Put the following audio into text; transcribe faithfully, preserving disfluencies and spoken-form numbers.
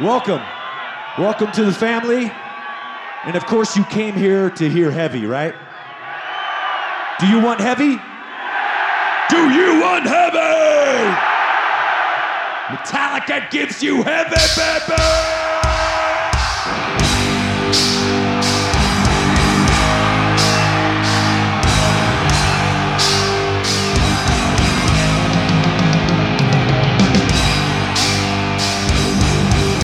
Welcome. Welcome to the family. And of course you came here to hear heavy, right? Do you want heavy? Do you want heavy? Metallica gives you heavy, baby!